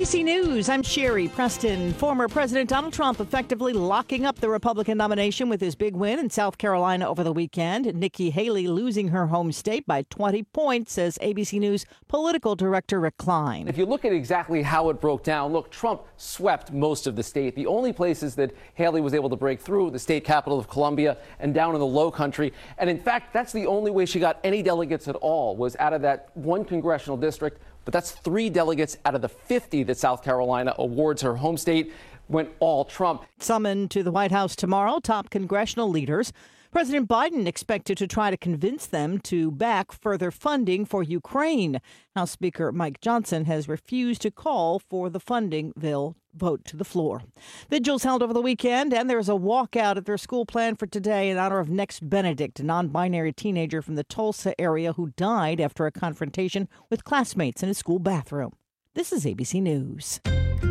ABC News, I'm Sherry Preston. Former President Donald Trump effectively locking up the Republican nomination with his big win in South Carolina over the weekend. Nikki Haley losing her home state by 20 points, says ABC News political director Rick Klein. If you look at exactly how it broke down, look, Trump swept most of the state. The only places that Haley was able to break through, the state capital of Columbia and down in the Low Country. And in fact, that's the only way she got any delegates at all, was out of that one congressional district. But that's 3 delegates out of the 50 that South Carolina awards her home state, went all Trump. Summoned to the White House tomorrow, top congressional leaders. President Biden expected to try to convince them to back further funding for Ukraine. House Speaker Mike Johnson has refused to call for the funding bill vote to the floor. Vigils held over the weekend, and there's a walkout at their school planned for today in honor of Next Benedict, a non-binary teenager from the Tulsa area who died after a confrontation with classmates in a school bathroom. This is ABC News.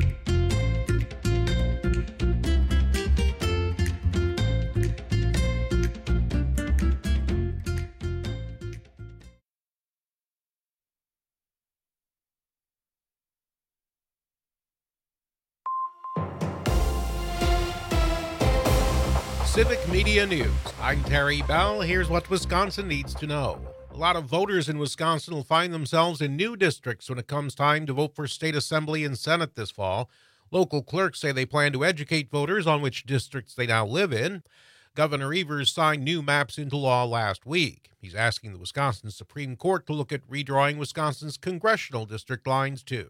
Civic Media News. I'm Terry Bell. Here's what Wisconsin needs to know. A lot of voters in Wisconsin will find themselves in new districts when it comes time to vote for state assembly and Senate this fall. Local clerks say they plan to educate voters on which districts they now live in. Governor Evers signed new maps into law last week. He's asking the Wisconsin Supreme Court to look at redrawing Wisconsin's congressional district lines, too.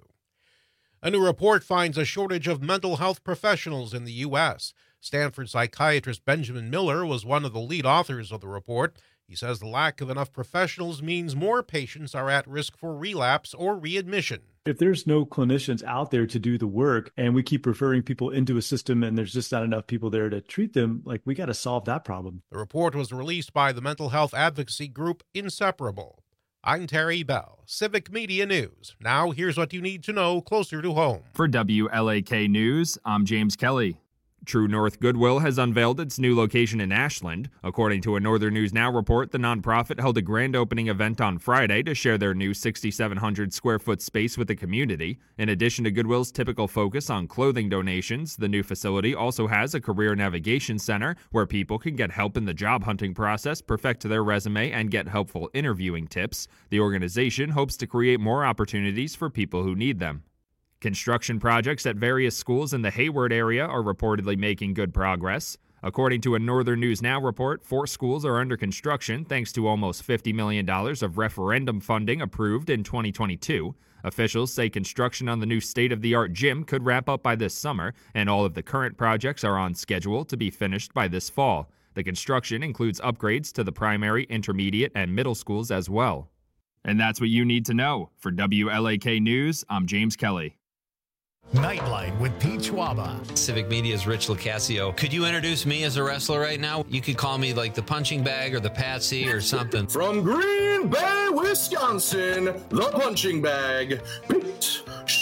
A new report finds a shortage of mental health professionals in the U.S. Stanford psychiatrist Benjamin Miller was one of the lead authors of the report. He says the lack of enough professionals means more patients are at risk for relapse or readmission. If there's no clinicians out there to do the work and we keep referring people into a system and there's just not enough people there to treat them, we got to solve that problem. The report was released by the mental health advocacy group Inseparable. I'm Terry Bell, Civic Media News. Now here's what you need to know closer to home. For WLAK News, I'm James Kelly. True North Goodwill has unveiled its new location in Ashland. According to a Northern News Now report, the nonprofit held a grand opening event on Friday to share their new 6,700 square foot space with the community. In addition to Goodwill's typical focus on clothing donations, the new facility also has a career navigation center where people can get help in the job hunting process, perfect their resume, and get helpful interviewing tips. The organization hopes to create more opportunities for people who need them. Construction projects at various schools in the Hayward area are reportedly making good progress. According to a Northern News Now report, 4 schools are under construction thanks to almost $50 million of referendum funding approved in 2022. Officials say construction on the new state-of-the-art gym could wrap up by this summer, and all of the current projects are on schedule to be finished by this fall. The construction includes upgrades to the primary, intermediate, and middle schools as well. And that's what you need to know. For WLAK News, I'm James Kelly. Nightlight with Pete Schwaba. Civic Media's Rich Lucasio. Could you introduce me as a wrestler right now? You could call me like the punching bag or the Patsy or something. From Green Bay, Wisconsin, the punching bag, Pete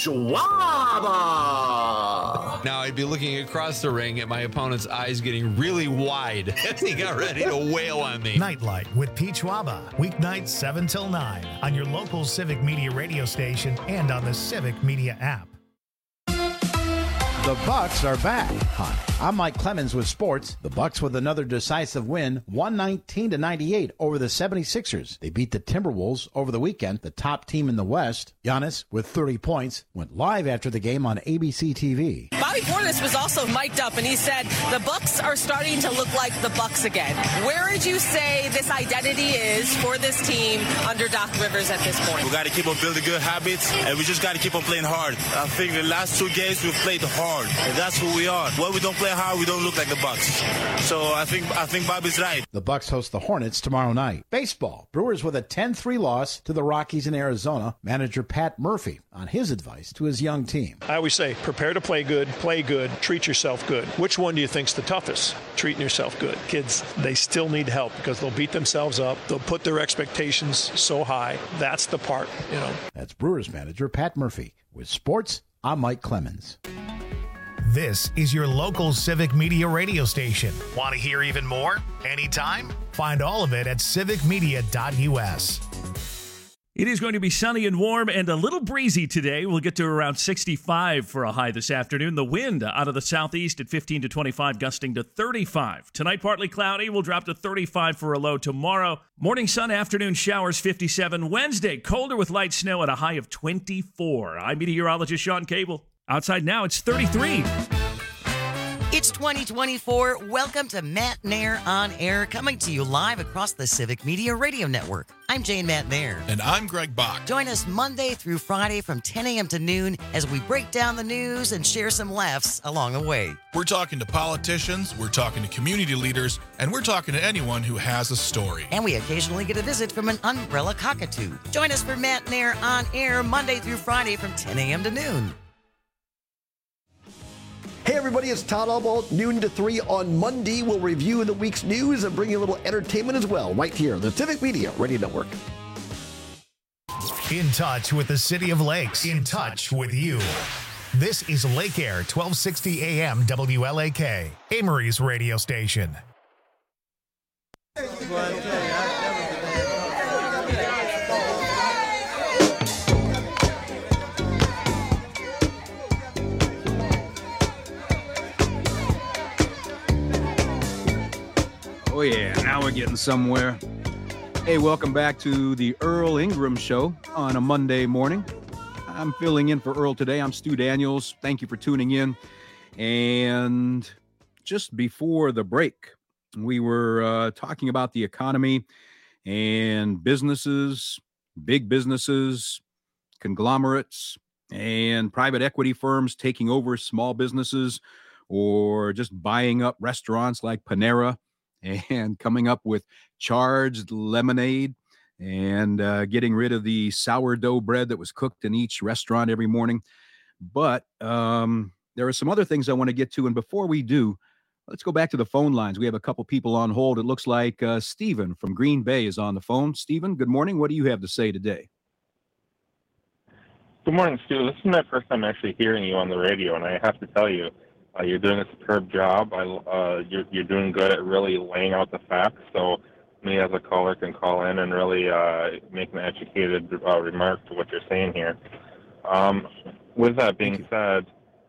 Schwaba. Now I'd be looking across the ring at my opponent's eyes getting really wide as he got ready to wail on me. Nightlight with Pete Schwaba. Weeknights 7 till 9 on your local Civic Media radio station and on the Civic Media app. The Bucks are back. Hi, I'm Mike Clemens with sports. The Bucks with another decisive win, 119-98 over the 76ers. They beat the Timberwolves over the weekend, the top team in the West. Giannis, with 30 points, went live after the game on ABC TV. Bobby Portis was also mic'd up, and he said, the Bucks are starting to look like the Bucks again. Where would you say this identity is for this team under Doc Rivers at this point? We got to keep on building good habits, and we just got to keep on playing hard. I think the last 2 games we've played hard. And that's who we are. When we don't play hard, we don't look like the Bucks. So I think Bobby's right. The Bucks host the Hornets tomorrow night. Baseball. Brewers with a 10-3 loss to the Rockies in Arizona. Manager Pat Murphy on his advice to his young team. I always say, prepare to play good, treat yourself good. Which one do you think's the toughest? Treating yourself good. Kids, they still need help because they'll beat themselves up. They'll put their expectations so high. That's the part, That's Brewers manager Pat Murphy. With sports, I'm Mike Clemens. This is your local Civic Media radio station. Want to hear even more? Anytime? Find all of it at civicmedia.us. It is going to be sunny and warm and a little breezy today. We'll get to around 65 for a high this afternoon. The wind out of the southeast at 15 to 25, gusting to 35. Tonight, partly cloudy. We'll drop to 35 for a low tomorrow. Morning sun, afternoon showers, 57. Wednesday, colder with light snow at a high of 24. I'm meteorologist Sean Cable. Outside now, it's 33. It's 2024. Welcome to Matt Nair on Air, coming to you live across the Civic Media Radio Network. I'm Jane Matt Nair. And I'm Greg Bach. Join us Monday through Friday from 10 a.m. to noon as we break down the news and share some laughs along the way. We're talking to politicians, we're talking to community leaders, and we're talking to anyone who has a story. And we occasionally get a visit from an umbrella cockatoo. Join us for Matt Nair on Air Monday through Friday from 10 a.m. to noon. Hey everybody, it's Todd Albaugh, noon to 3 on Monday. We'll review the week's news and bring you a little entertainment as well, right here, the Civic Media Radio Network. In touch with the City of Lakes. In touch with you. This is Lake Air 1260 AM WLAK, Amory's radio station. Oh, yeah, now we're getting somewhere. Hey, welcome back to the Earl Ingram Show on a Monday morning. I'm filling in for Earl today. I'm Stu Daniels. Thank you for tuning in. And just before the break, we were talking about the economy and businesses, big businesses, conglomerates, and private equity firms taking over small businesses or just buying up restaurants like Panera and coming up with charged lemonade and getting rid of the sourdough bread that was cooked in each restaurant every morning. But there are some other things I want to get to. And before we do, let's go back to the phone lines. We have a couple people on hold. It looks like Stephen from Green Bay is on the phone. Stephen, good morning. What do you have to say today? Good morning, Stu. This is my first time actually hearing you on the radio, and I have to tell you, you're doing a superb job. You're doing good at really laying out the facts, so me as a caller can call in and really make an educated remark to what you're saying here. With that being said,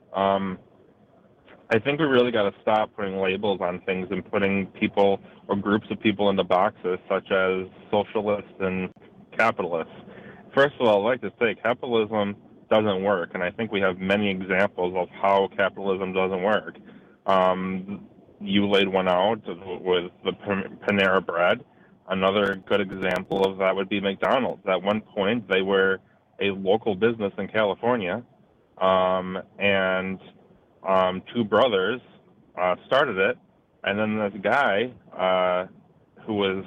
I think we really got to stop putting labels on things and putting people or groups of people into boxes such as socialists and capitalists. First of all, I'd like to say capitalism doesn't work, and I think we have many examples of how capitalism doesn't work. You laid one out with the Panera bread. Another good example of that would be McDonald's. At one point, they were a local business in California, and two brothers started it, and then this guy who was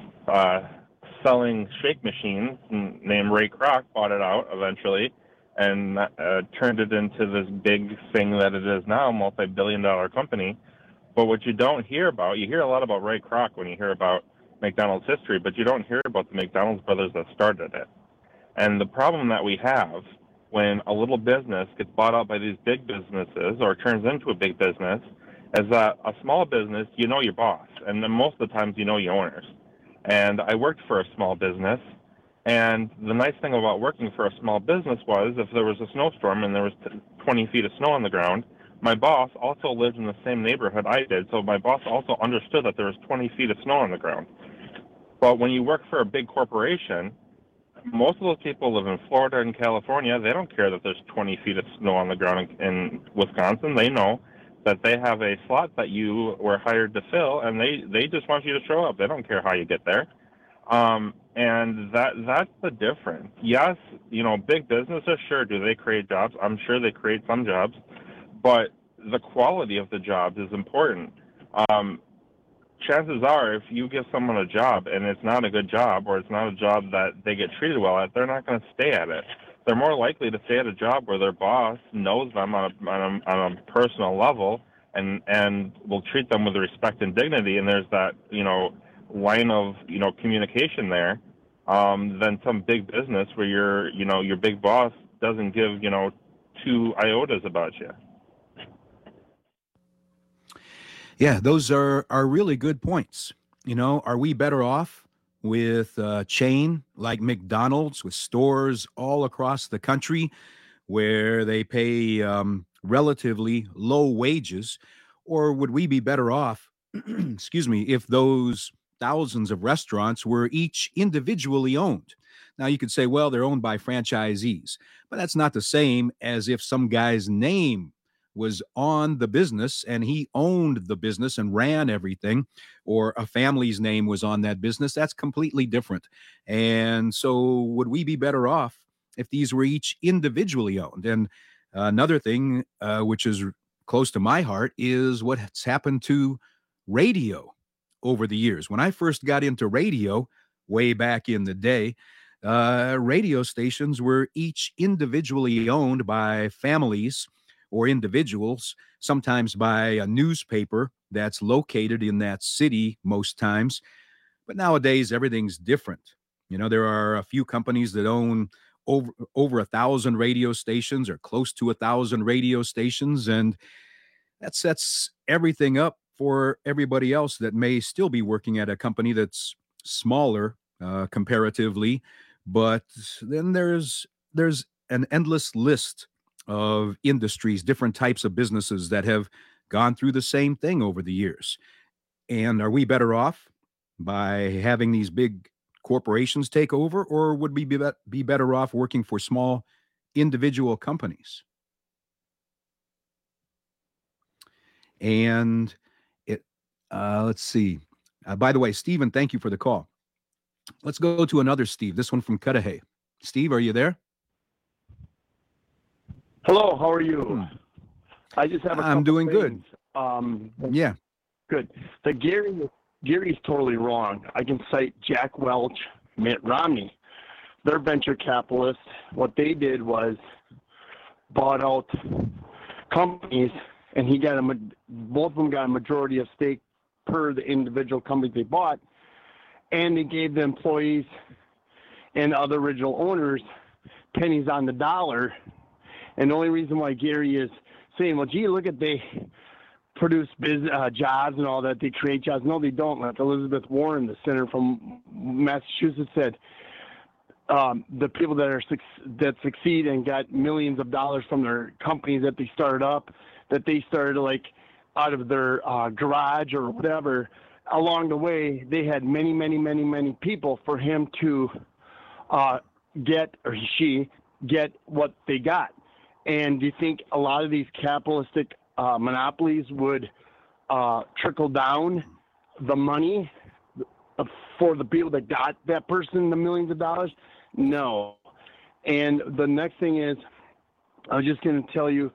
selling shake machines named Ray Kroc bought it out eventually, and turned it into this big thing that it is now, multi-billion-dollar company. But what you don't hear about, you hear a lot about Ray Kroc when you hear about McDonald's history, but you don't hear about the McDonald's brothers that started it. And the problem that we have when a little business gets bought out by these big businesses or turns into a big business is that a small business, you know your boss, and then most of the times you know your owners. And I worked for a small business, and the nice thing about working for a small business was if there was a snowstorm and there was 20 feet of snow on the ground, my boss also lived in the same neighborhood I did, so my boss also understood that there was 20 feet of snow on the ground. But when you work for a big corporation, most of those people live in Florida and California. They don't care that there's 20 feet of snow on the ground in Wisconsin. They know that they have a slot that you were hired to fill, and they just want you to show up. They don't care how you get there. And that's the difference. Yes, big businesses, sure, do they create jobs? I'm sure they create some jobs, but the quality of the jobs is important. Chances are, if you give someone a job and it's not a good job or it's not a job that they get treated well at, they're not going to stay at it. They're more likely to stay at a job where their boss knows them on a personal level and will treat them with respect and dignity, and there's that, line of, communication there, than some big business where your big boss doesn't give, 2 iotas about you. Yeah, those are really good points. Are we better off with a chain like McDonald's with stores all across the country where they pay relatively low wages? Or would we be better off, excuse me, if those thousands of restaurants were each individually owned? Now, you could say, well, they're owned by franchisees, but that's not the same as if some guy's name was on the business and he owned the business and ran everything, or a family's name was on that business. That's completely different. And so would we be better off if these were each individually owned? And another thing, which is close to my heart, is what's happened to radio over the years. When I first got into radio way back in the day, radio stations were each individually owned by families or individuals, sometimes by a newspaper that's located in that city most times. But nowadays, everything's different. You know, there are a few companies that own over 1,000 radio stations or close to 1,000 radio stations, and that sets everything up for everybody else that may still be working at a company that's smaller comparatively. But then there's an endless list of industries, different types of businesses that have gone through the same thing over the years. And are we better off by having these big corporations take over, or would we be better off working for small individual companies? And let's see. By the way, Stephen, thank you for the call. Let's go to another Steve, this one from Cudahy. Steve, are you there? Hello, how are you? I just have a couple I'm doing things. good. Yeah. Good. Gary's totally wrong. I can cite Jack Welch, Mitt Romney. They're venture capitalists. What they did was bought out companies, and both of them got a majority of stake per the individual companies they bought, and they gave the employees and other original owners pennies on the dollar. And the only reason why Gary is saying, well, gee, look at they produce jobs and all that, they create jobs. No, they don't. Like Elizabeth Warren, the senator from Massachusetts, said the people that succeed and got millions of dollars from their companies that they started up, that they started like out of their garage or whatever. Along the way, they had many, many, many, many people for him to get, or she get what they got. And do you think a lot of these capitalistic monopolies would trickle down the money for the people that got that person the millions of dollars? No. And the next thing is, I was just going to tell you,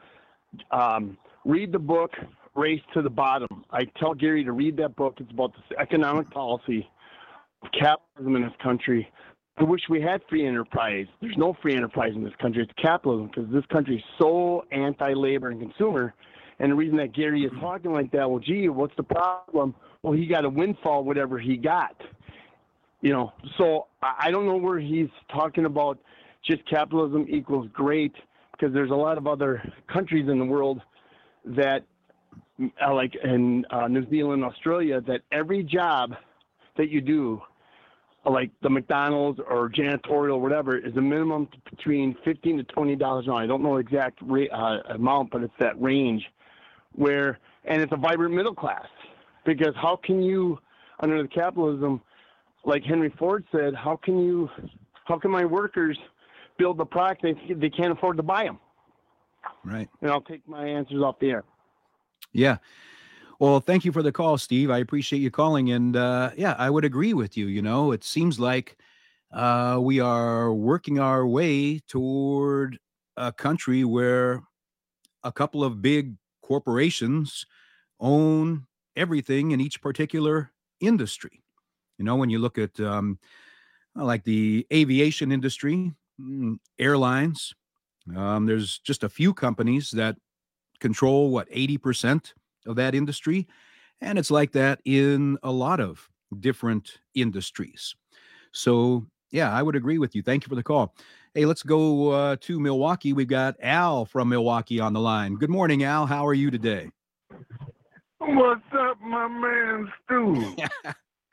read the book, Race to the Bottom. I tell Gary to read that book. It's about the economic policy of capitalism in this country. I wish we had free enterprise. There's no free enterprise in this country. It's capitalism, because this country is so anti-labor and consumer. And the reason that Gary is talking like that, well, gee, what's the problem? Well, he got a windfall, whatever he got. You know, so I don't know where he's talking about just capitalism equals great, because there's a lot of other countries in the world that, like in New Zealand, Australia, that every job that you do, like the McDonald's or janitorial, whatever, is a minimum between $15 to $20 an hour. I don't know the exact amount, but it's that range and it's a vibrant middle class, because how can you, under the capitalism, like Henry Ford said, how can my workers build the product they can't afford to buy them? Right. And I'll take my answers off the air. Yeah. Well, thank you for the call, Steve. I appreciate you calling. And yeah, I would agree with you. You know, it seems like we are working our way toward a country where a couple of big corporations own everything in each particular industry. You know, when you look at like the aviation industry, airlines, there's just a few companies that control 80% of that industry. And it's like that in a lot of different industries. So yeah, I would agree with you. Thank you for the call. Hey, let's go to Milwaukee. We've got Al from Milwaukee on the line. Good morning, Al. How are you today? What's up, my man Stu?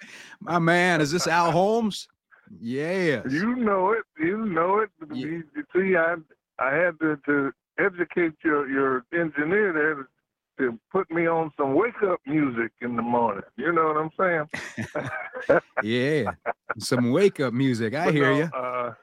My man, is this Al Holmes? Yes. You know it. Yeah. You see, I had to educate your engineer there to put me on some wake-up music in the morning. You know what I'm saying? Yeah. Some wake-up music. I hear you.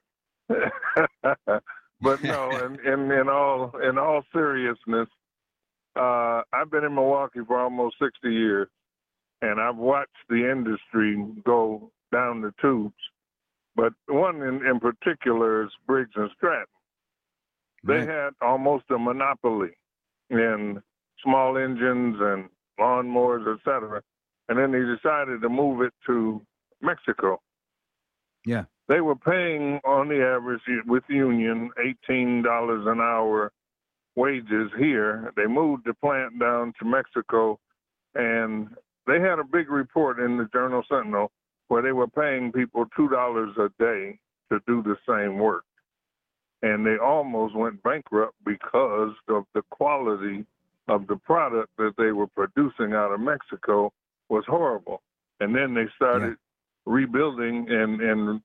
But no, in all seriousness, I've been in Milwaukee for almost 60 years, and I've watched the industry go down the tubes. But one in particular is Briggs & Stratton. They had almost a monopoly in small engines and lawnmowers, etc. And then they decided to move it to Mexico. Yeah. They were paying, on the average, with union, $18 an hour wages here. They moved the plant down to Mexico, and they had a big report in the Journal Sentinel where they were paying people $2 a day to do the same work. And they almost went bankrupt because of the quality of the product that they were producing out of Mexico was horrible. And then they started rebuilding and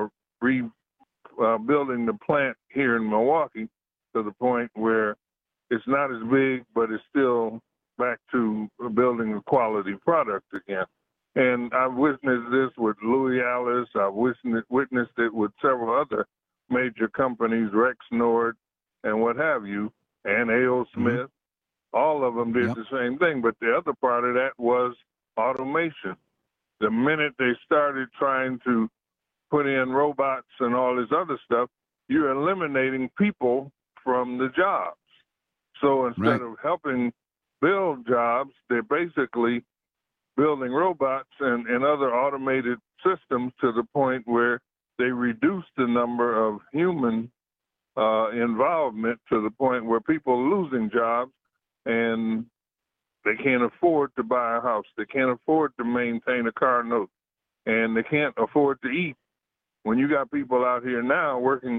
rebuilding the plant here in Milwaukee to the point where it's not as big, but it's still back to building a quality product again. And I've witnessed this with Louis Alice. I've witnessed it with several other major companies, Rexnord and what have you, and A.O. Smith. All of them did the same thing. But the other part of that was automation. The minute they started trying to put in robots and all this other stuff, you're eliminating people from the jobs. So instead of helping build jobs, they're basically building robots and other automated systems to the point where they reduce the number of human involvement to the point where people are losing jobs and they can't afford to buy a house. They can't afford to maintain a car note, and they can't afford to eat. When you got people out here now working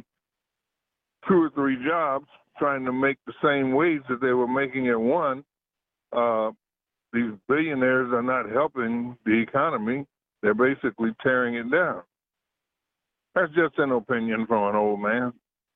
2 or 3 jobs trying to make the same wage that they were making at one, these billionaires are not helping the economy. They're basically tearing it down. That's just an opinion from an old man.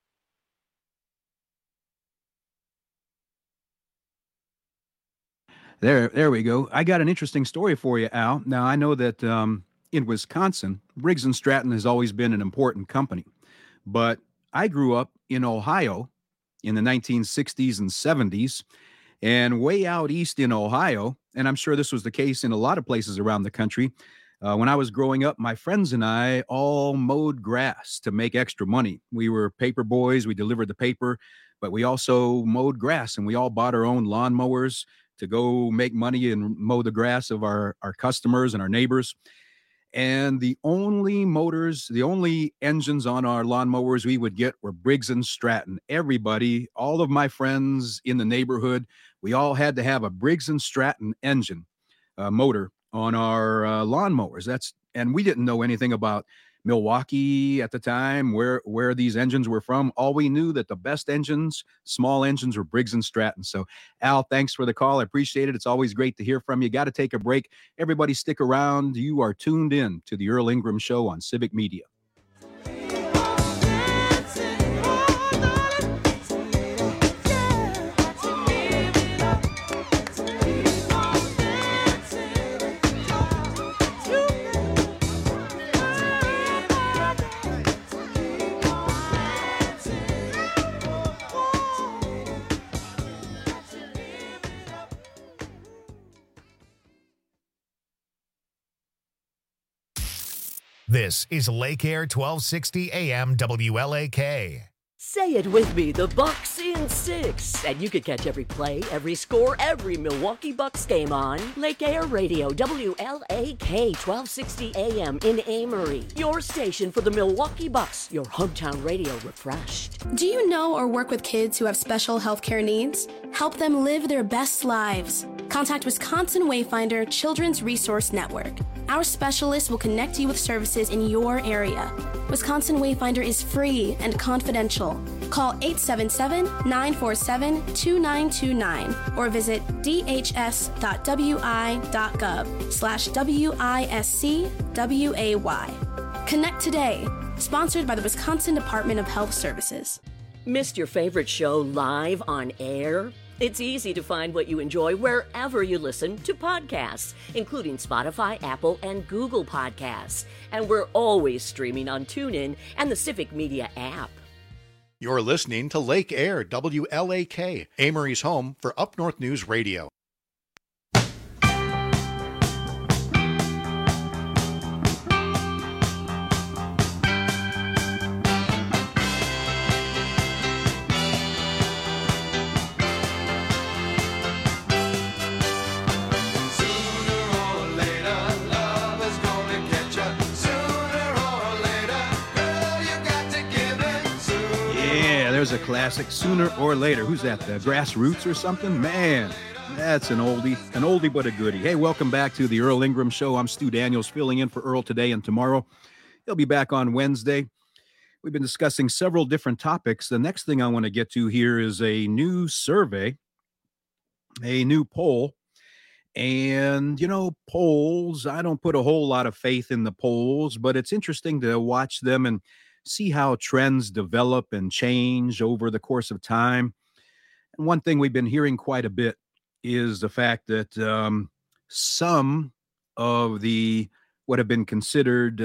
There we go. I got an interesting story for you, Al. Now, I know that in Wisconsin, Briggs & Stratton has always been an important company. But I grew up in Ohio in the 1960s and 70s. And way out east in Ohio, and I'm sure this was the case in a lot of places around the country, when I was growing up, my friends and I all mowed grass to make extra money. We were paper boys. We delivered the paper, but we also mowed grass, and we all bought our own lawnmowers to go make money and mow the grass of our customers and our neighbors. And the only motors, the only engines on our lawnmowers we would get were Briggs & Stratton. Everybody, all of my friends in the neighborhood, we all had to have a Briggs & Stratton engine motor on our lawnmowers. And we didn't know anything about Milwaukee at the time, where these engines were from. All we knew that the best engines, small engines, were Briggs & Stratton. So, Al, thanks for the call. I appreciate it. It's always great to hear from you. Got to take a break. Everybody stick around. You are tuned in to the Earl Ingram Show on Civic Media. This is Lake Air 1260 AM WLAK. Say it with me, the Bucks in 6. And you can catch every play, every score, every Milwaukee Bucks game on Lake Air Radio, WLAK 1260 AM in Amory. Your station for the Milwaukee Bucks, your hometown radio refreshed. Do you know or work with kids who have special healthcare needs? Help them live their best lives. Contact Wisconsin Wayfinder Children's Resource Network. Our specialists will connect you with services in your area. Wisconsin Wayfinder is free and confidential. Call 877-947-2929 or visit dhs.wi.gov/WISCWAY. Connect today. Sponsored by the Wisconsin Department of Health Services. Missed your favorite show live on air? It's easy to find what you enjoy wherever you listen to podcasts, including Spotify, Apple, and Google Podcasts. And we're always streaming on TuneIn and the Civic Media app. You're listening to Lake Air, WLAK, Amory's home for Up North News Radio. There's a classic, Sooner or Later. Who's that, the Grassroots or something? Man, that's an oldie but a goodie. Hey, welcome back to the Earl Ingram Show. I'm Stu Daniels, filling in for Earl today and tomorrow. He'll be back on Wednesday. We've been discussing several different topics. The next thing I want to get to here is a new survey, a new poll. And, polls, I don't put a whole lot of faith in the polls, but it's interesting to watch them and see how trends develop and change over the course of time. And one thing we've been hearing quite a bit is the fact that some of the what have been considered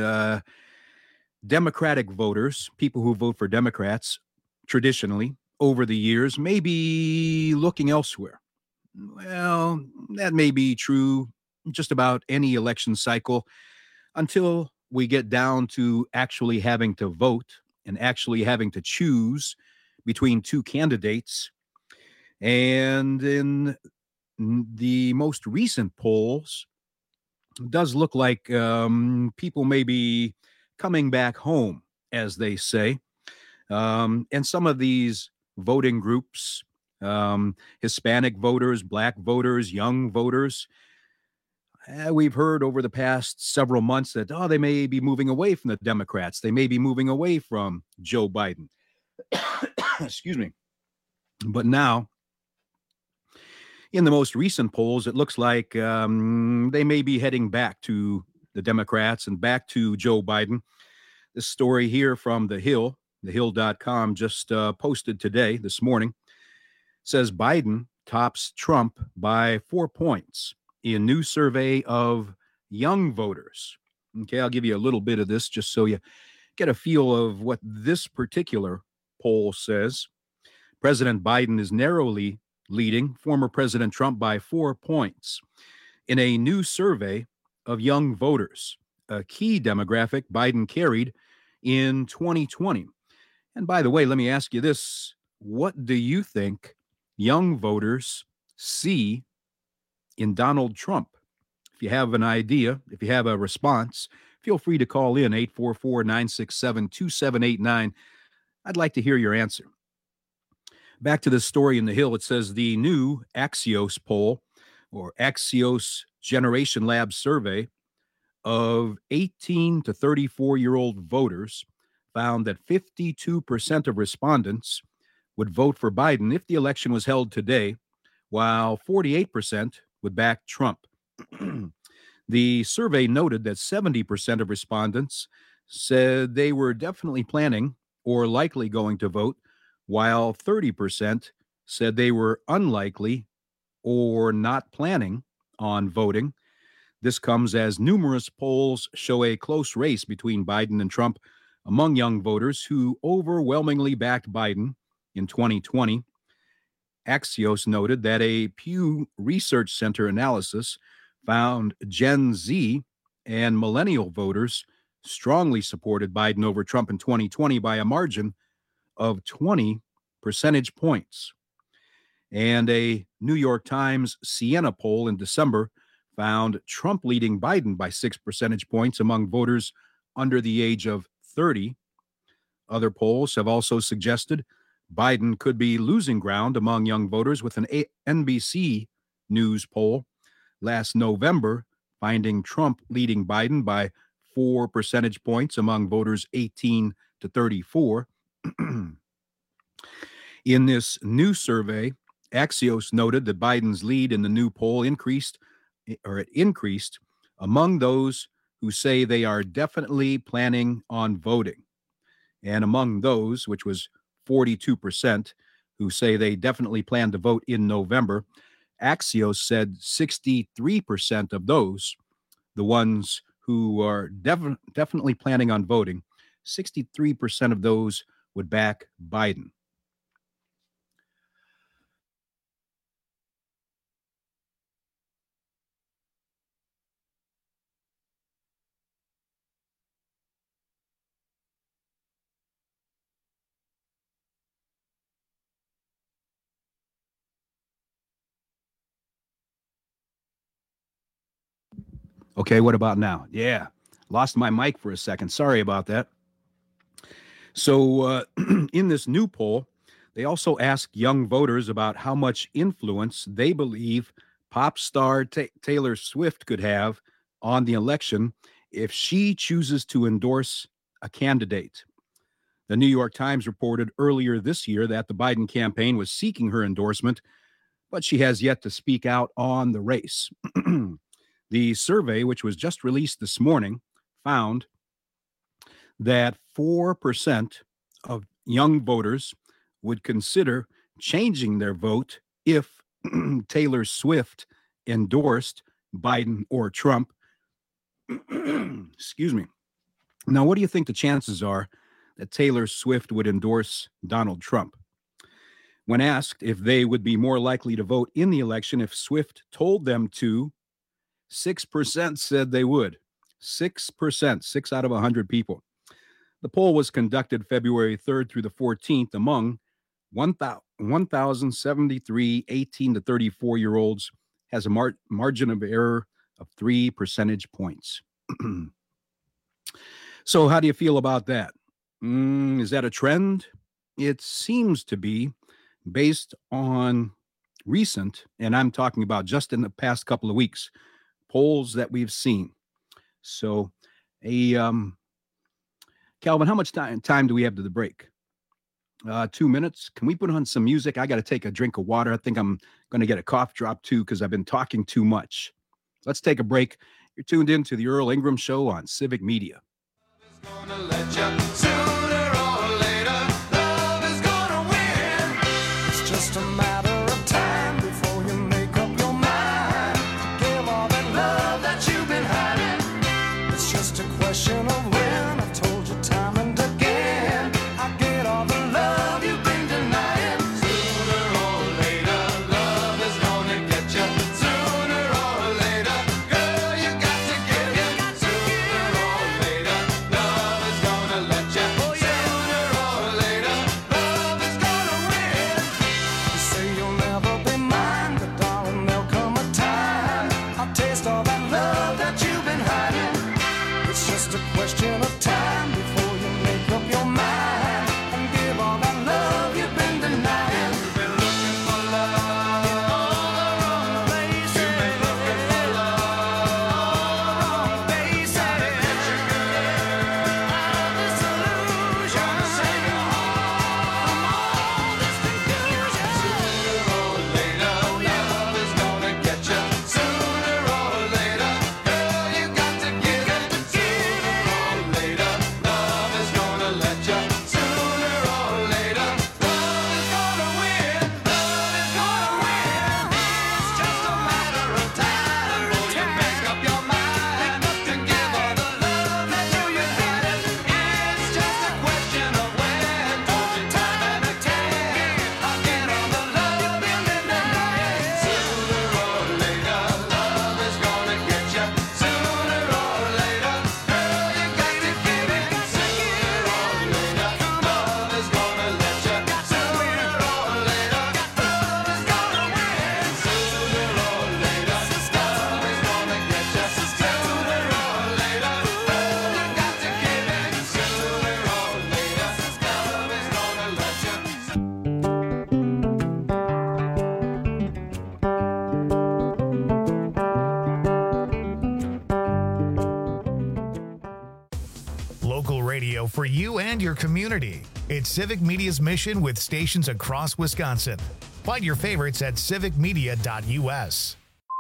Democratic voters, people who vote for Democrats traditionally over the years, may be looking elsewhere. Well, that may be true just about any election cycle until we get down to actually having to vote and actually having to choose between two candidates. And in the most recent polls, it does look like people may be coming back home, as they say. And some of these voting groups, Hispanic voters, Black voters, young voters, we've heard over the past several months that, they may be moving away from the Democrats. They may be moving away from Joe Biden. Excuse me. But now, in the most recent polls, it looks like they may be heading back to the Democrats and back to Joe Biden. This story here from The Hill, thehill.com, just posted today, this morning, says Biden tops Trump by 4 points in new survey of young voters. Okay, I'll give you a little bit of this just so you get a feel of what this particular poll says. President Biden is narrowly leading former President Trump by 4 points in a new survey of young voters, a key demographic Biden carried in 2020. And by the way, let me ask you this. What do you think young voters see in Donald Trump? If you have an idea, if you have a response, feel free to call in 844-967-2789. I'd like to hear your answer. Back to this story in The Hill, it says the new Axios poll, or Axios Generation Lab survey of 18 to 34-year-old voters found that 52% of respondents would vote for Biden if the election was held today, while 48% would back Trump. The survey noted that 70% of respondents said they were definitely planning or likely going to vote, while 30% said they were unlikely or not planning on voting. This comes as numerous polls show a close race between Biden and Trump among young voters who overwhelmingly backed Biden in 2020. Axios noted that a Pew Research Center analysis found Gen Z and millennial voters strongly supported Biden over Trump in 2020 by a margin of 20 percentage points. And a New York Times Siena poll in December found Trump leading Biden by 6 percentage points among voters under the age of 30. Other polls have also suggested Biden could be losing ground among young voters, with an NBC News poll last November finding Trump leading Biden by 4 percentage points among voters 18 to 34. In this new survey, Axios noted that Biden's lead in the new poll increased among those who say they are definitely planning on voting. And among those, which was 42%, who say they definitely plan to vote in November, Axios said 63% of those, the ones who are definitely planning on voting, 63% of those would back Biden. Okay, what about now? Yeah, lost my mic for a second. Sorry about that. So in this new poll, they also asked young voters about how much influence they believe pop star Taylor Swift could have on the election if she chooses to endorse a candidate. The New York Times reported earlier this year that the Biden campaign was seeking her endorsement, but she has yet to speak out on the race. The survey, which was just released this morning, found that 4% of young voters would consider changing their vote if Taylor Swift endorsed Biden or Trump. Excuse me. Now, what do you think the chances are that Taylor Swift would endorse Donald Trump? When asked if they would be more likely to vote in the election if Swift told them to, 6% said they would. 6%, 6 out of 100 people. The poll was conducted February 3rd through the 14th among 1,073 18 to 34-year-olds, has a margin of error of 3 percentage points. So how do you feel about that? Is that a trend? It seems to be, based on recent, and I'm talking about just in the past couple of weeks, polls that we've seen. So, Calvin, how much time do we have to the break? 2 minutes. Can we put on some music? I got to take a drink of water. I think I'm going to get a cough drop too because I've been talking too much. Let's take a break. You're tuned in to the Earl Ingram Show on Civic Media. It's just a matter of time before you make up your mind. Give all that love that you've been hiding. It's just a question of when. I've told you time and again. I get all the love you've been denying. Sooner or later, love is gonna get you. Sooner or later, girl, you got to get it. Sooner or later, love is gonna let you. radio for you and your community. It's Civic Media's mission with stations across Wisconsin. Find your favorites at civicmedia.us.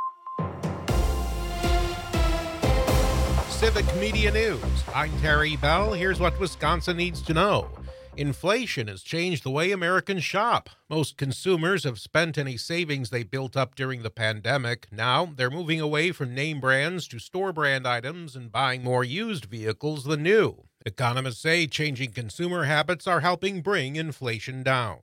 Civic Media News. I'm Terry Bell. Here's what Wisconsin needs to know. Inflation has changed the way Americans shop. Most consumers have spent any savings they built up during the pandemic. Now they're moving away from name brands to store brand items and buying more used vehicles than new. Economists say changing consumer habits are helping bring inflation down.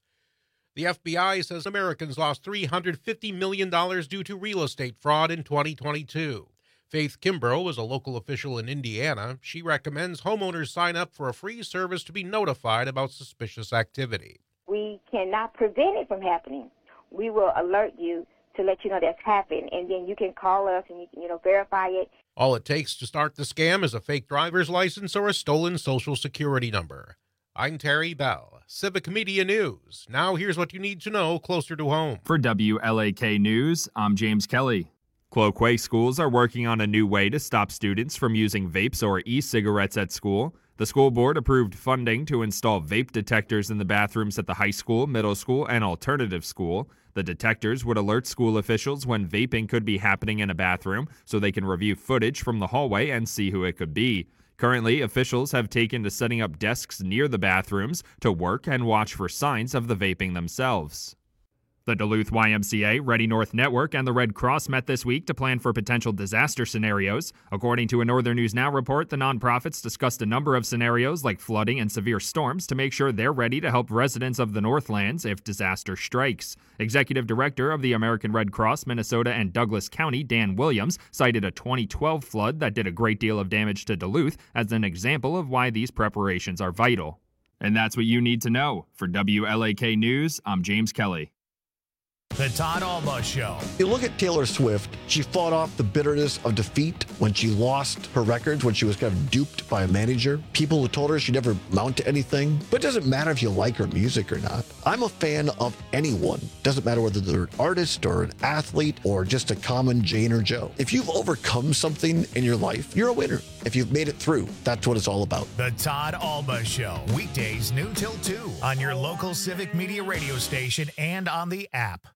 The FBI says Americans lost $350 million due to real estate fraud in 2022. Faith Kimbrough is a local official in Indiana. She recommends homeowners sign up for a free service to be notified about suspicious activity. We cannot prevent it from happening. We will alert you to let you know that's happened, and then you can call us and you can, verify it. All it takes to start the scam is a fake driver's license or a stolen Social Security number. I'm Terry Bell, Civic Media News. Now here's what you need to know closer to home. For WLAK News, I'm James Kelly. Cloquet schools are working on a new way to stop students from using vapes or e-cigarettes at school. The school board approved funding to install vape detectors in the bathrooms at the high school, middle school, and alternative school. The detectors would alert school officials when vaping could be happening in a bathroom so they can review footage from the hallway and see who it could be. Currently, officials have taken to setting up desks near the bathrooms to work and watch for signs of the vaping themselves. The Duluth YMCA, Ready North Network, and the Red Cross met this week to plan for potential disaster scenarios. According to a Northern News Now report, the nonprofits discussed a number of scenarios like flooding and severe storms to make sure they're ready to help residents of the Northlands if disaster strikes. Executive Director of the American Red Cross, Minnesota and Douglas County, Dan Williams, cited a 2012 flood that did a great deal of damage to Duluth as an example of why these preparations are vital. And that's what you need to know. For WLAK News, I'm James Kelly. The Todd Alba Show. You look at Taylor Swift, she fought off the bitterness of defeat when she lost her records, when she was kind of duped by a manager. People who told her she'd never amount to anything. But it doesn't matter if you like her music or not. I'm a fan of anyone. Doesn't matter whether they're an artist or an athlete or just a common Jane or Joe. If you've overcome something in your life, you're a winner. If you've made it through, that's what it's all about. The Todd Alba Show. Weekdays noon till 2 on your local Civic Media radio station and on the app.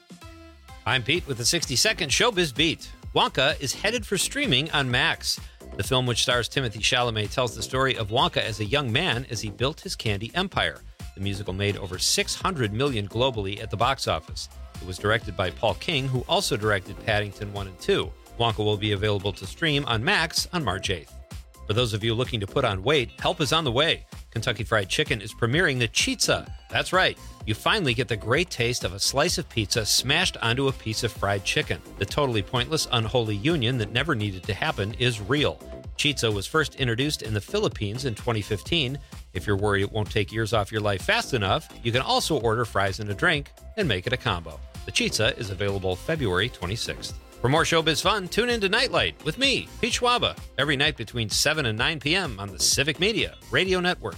I'm Pete with the 60-second Showbiz Beat. Wonka is headed for streaming on Max. The film, which stars Timothée Chalamet, tells the story of Wonka as a young man as he built his candy empire. The musical made over $600 million globally at the box office. It was directed by Paul King, who also directed Paddington 1 and 2. Wonka will be available to stream on Max on March 8th. For those of you looking to put on weight, help is on the way. Kentucky Fried Chicken is premiering the Chizza. That's right. You finally get the great taste of a slice of pizza smashed onto a piece of fried chicken. The totally pointless, unholy union that never needed to happen is real. Chizza was first introduced in the Philippines in 2015. If you're worried it won't take years off your life fast enough, you can also order fries and a drink and make it a combo. The Chizza is available February 26th. For more showbiz fun, tune in to Nightlight with me, Pete Schwaba, every night between 7 and 9 p.m. on the Civic Media Radio Network.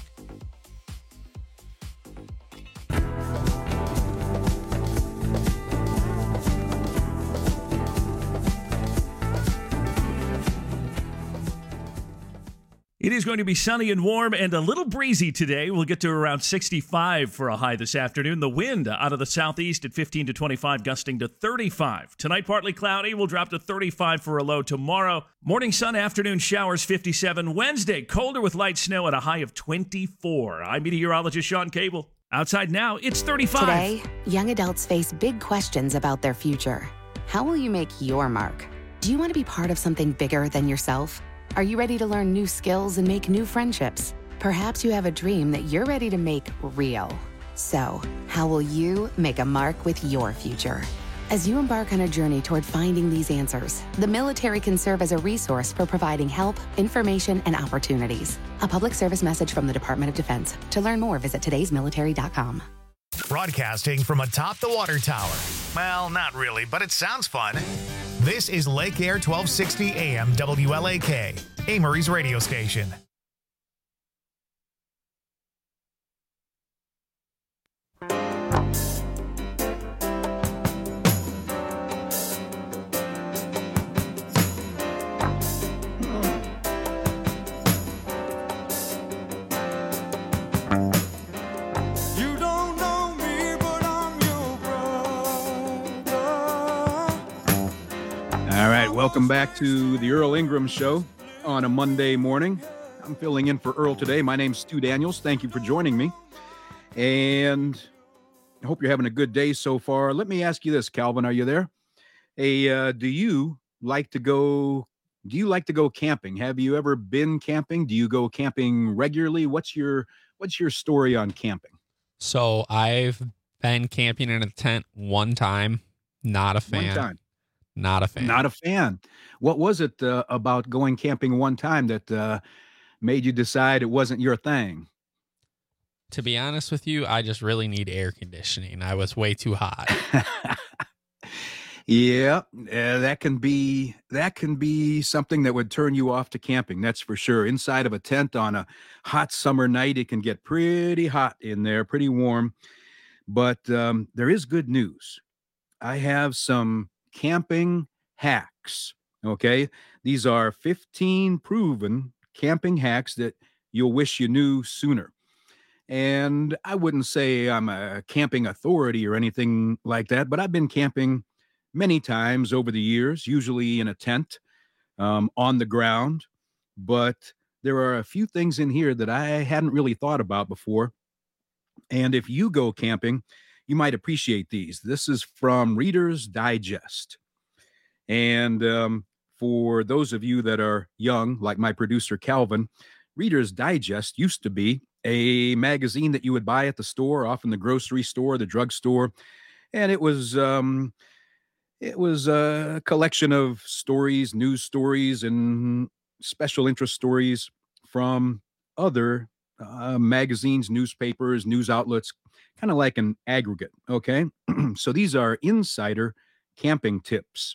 It is going to be sunny and warm and a little breezy today. We'll get to around 65 for a high this afternoon. The wind out of the southeast at 15 to 25, gusting to 35. Tonight, partly cloudy. We'll drop to 35 for a low tomorrow. Morning sun, afternoon showers, 57. Wednesday, colder with light snow at a high of 24. I'm meteorologist Sean Cable. Outside now, it's 35. Today, young adults face big questions about their future. How will you make your mark? Do you want to be part of something bigger than yourself? Are you ready to learn new skills and make new friendships? Perhaps you have a dream that you're ready to make real. So, how will you make a mark with your future? As you embark on a journey toward finding these answers, the military can serve as a resource for providing help, information, and opportunities. A public service message from the Department of Defense. To learn more, visit todaysmilitary.com. Broadcasting from atop the water tower. Well, not really, but it sounds fun. This is Lake Air 1260 AM WLAK, Amory's radio station. Welcome back to the Earl Ingram Show on a Monday morning. I'm filling in for Earl today. My name's Stu Daniels. Thank you for joining me. And I hope you're having a good day so far. Let me ask you this, Calvin. Are you there? Hey, do you like to go camping? Have you ever been camping? Do you go camping regularly? What's your story on camping? So I've been camping in a tent one time. Not a fan. One time. Not a fan. Not a fan. What was it about going camping one time that made you decide it wasn't your thing? To be honest with you, I just really need air conditioning. I was way too hot. Yeah, that can be something that would turn you off to camping. That's for sure. Inside of a tent on a hot summer night, it can get pretty hot in there, pretty warm. But there is good news. I have some camping hacks. Okay, these are 15 proven camping hacks that you'll wish you knew sooner. And I wouldn't say I'm a camping authority or anything like that, but I've been camping many times over the years, usually in a tent on the ground. But there are a few things in here that I hadn't really thought about before. And if you go camping, you might appreciate these. This is from Reader's Digest. And for those of you that are young, like my producer Calvin, Reader's Digest used to be a magazine that you would buy at the store, often the grocery store, the drugstore. And it was a collection of stories, news stories, and special interest stories from other magazines, newspapers, news outlets, kind of like an aggregate. Okay. So these are insider camping tips.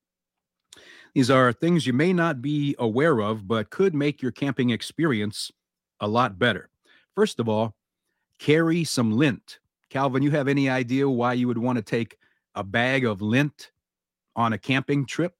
These are things you may not be aware of, but could make your camping experience a lot better. First of all, carry some lint. Calvin, you have any idea why you would want to take a bag of lint on a camping trip?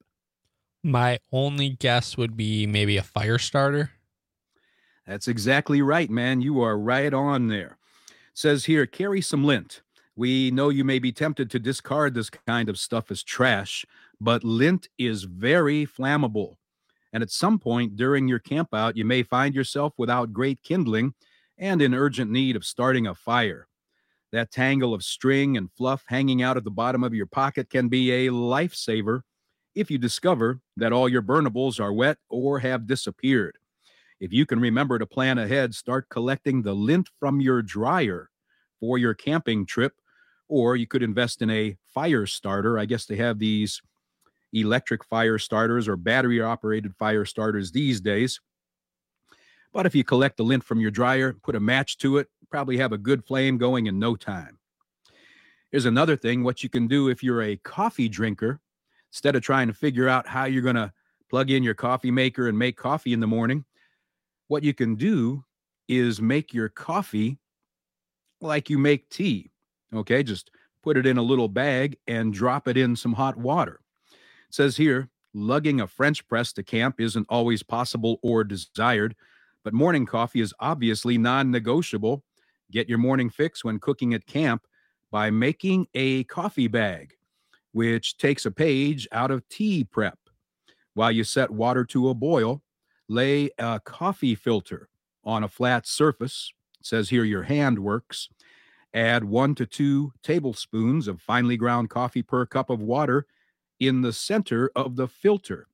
My only guess would be maybe a fire starter. That's exactly right, man. You are right on there. It says here, carry some lint. We know you may be tempted to discard this kind of stuff as trash, but lint is very flammable. And at some point during your campout, you may find yourself without great kindling and in urgent need of starting a fire. That tangle of string and fluff hanging out at the bottom of your pocket can be a lifesaver if you discover that all your burnables are wet or have disappeared. If you can remember to plan ahead, start collecting the lint from your dryer for your camping trip, or you could invest in a fire starter. I guess they have these electric fire starters or battery-operated fire starters these days. But if you collect the lint from your dryer, put a match to it, probably have a good flame going in no time. Here's another thing, what you can do if you're a coffee drinker. Instead of trying to figure out how you're going to plug in your coffee maker and make coffee in the morning, what you can do is make your coffee like you make tea. Okay, just put it in a little bag and drop it in some hot water. It says here, lugging a French press to camp isn't always possible or desired, but morning coffee is obviously non-negotiable. Get your morning fix when cooking at camp by making a coffee bag, which takes a page out of tea prep. While you set water to a boil, lay a coffee filter on a flat surface. It says here your hand works. Add 1 to 2 tablespoons of finely ground coffee per cup of water in the center of the filter.